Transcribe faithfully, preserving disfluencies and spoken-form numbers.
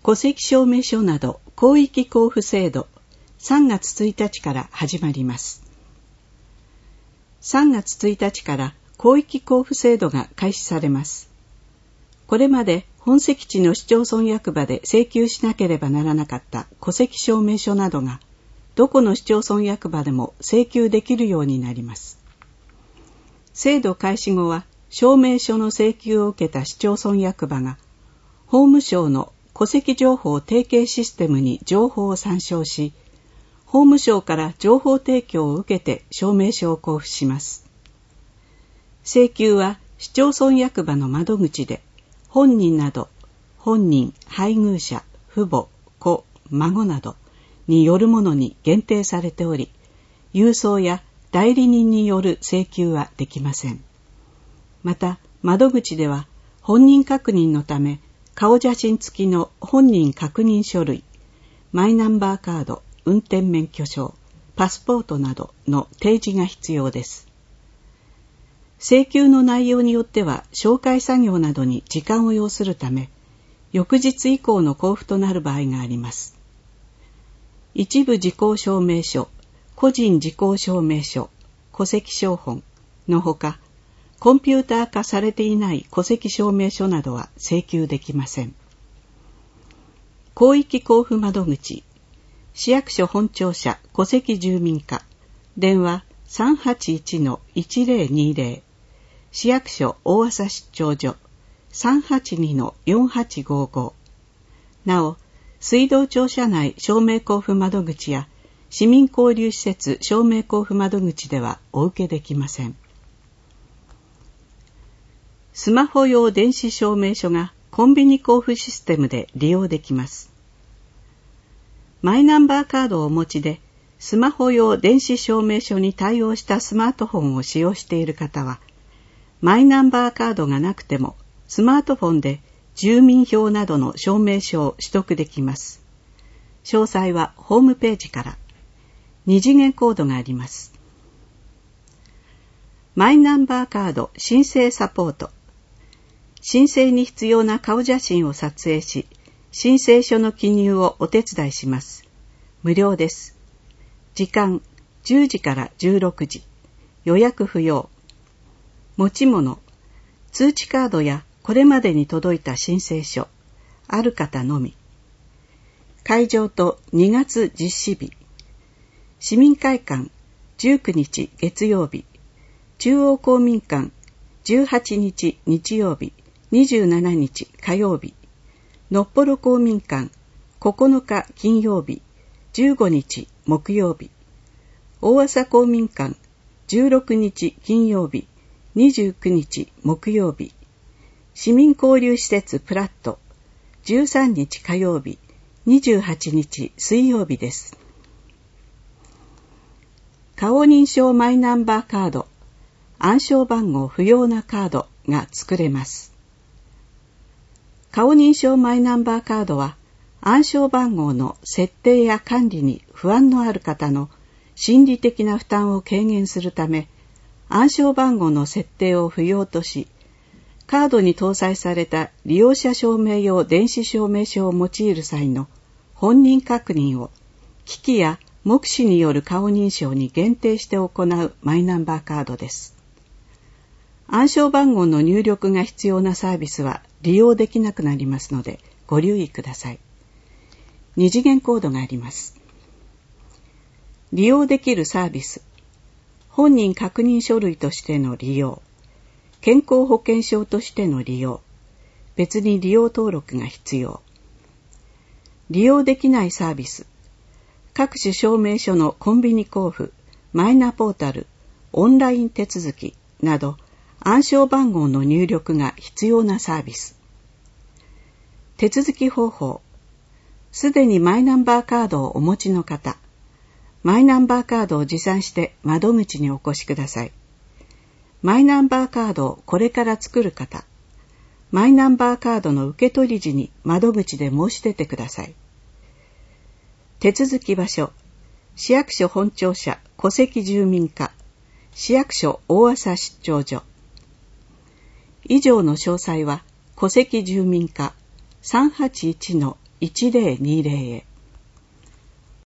戸籍証明書など広域交付制度さんがつついたちから始まります。さんがつついたちから広域交付制度が開始されます。これまで本籍地の市町村役場で請求しなければならなかった戸籍証明書などがどこの市町村役場でも請求できるようになります。制度開始後は証明書の請求を受けた市町村役場が法務省の戸籍情報提携システムに情報を参照し、法務省から情報提供を受けて証明書を交付します。請求は市町村役場の窓口で本人など本人、配偶者、父母、子、孫などによるものに限定されており、郵送や代理人による請求はできません。また窓口では本人確認のため顔写真付きの本人確認書類、マイナンバーカード、運転免許証、パスポートなどの提示が必要です。請求の内容によっては照会作業などに時間を要するため、翌日以降の交付となる場合があります。一部時効証明書、個人時効証明書、戸籍抄本のほか、コンピューター化されていない戸籍証明書などは請求できません。広域交付窓口、市役所本庁舎戸籍住民課、電話 さんはちいちのいちぜろにぜろ、市役所大麻出張所 さんはちにのよんはちごご。なお、水道庁舎内証明交付窓口や市民交流施設証明交付窓口ではお受けできません。スマホ用電子証明書がコンビニ交付システムで利用できます。マイナンバーカードをお持ちで、スマホ用電子証明書に対応したスマートフォンを使用している方は、マイナンバーカードがなくても、スマートフォンで住民票などの証明書を取得できます。詳細はホームページから。二次元コードがあります。マイナンバーカード申請サポート。申請に必要な顔写真を撮影し、申請書の記入をお手伝いします。無料です。時間じゅうじからじゅうろくじ。予約不要。持ち物、通知カードやこれまでに届いた申請書、ある方のみ。会場とにがつ実施日。市民会館じゅうくにち月曜日。中央公民館じゅうはちにち日曜日。にじゅうしちにち火曜日。のっぽろ公民館ここのか金曜日。じゅうごにち木曜日。大麻公民館じゅうろくにち金曜日。にじゅうくにち木曜日。市民交流施設プラットじゅうさんにち火曜日。にじゅうはちにち水曜日です。顔認証マイナンバーカード、暗証番号不要なカードが作れます。顔認証マイナンバーカードは暗証番号の設定や管理に不安のある方の心理的な負担を軽減するため、暗証番号の設定を不要とし、カードに搭載された利用者証明用電子証明書を用いる際の本人確認を機器や目視による顔認証に限定して行うマイナンバーカードです。暗証番号の入力が必要なサービスは利用できなくなりますのでご留意ください。二次元コードがあります。利用できるサービス。本人確認書類としての利用。健康保険証としての利用。別に利用登録が必要。利用できないサービス。各種証明書のコンビニ交付、マイナポータル、オンライン手続きなど暗証番号の入力が必要なサービス。手続き方法。すでにマイナンバーカードをお持ちの方、マイナンバーカードを持参して窓口にお越しください。マイナンバーカードをこれから作る方、マイナンバーカードの受け取り時に窓口で申し出てください。手続き場所、市役所本庁舎戸籍住民課、市役所大麻出張所。以上の詳細は戸籍住民課 さんはちいちのいちぜろにぜろへ。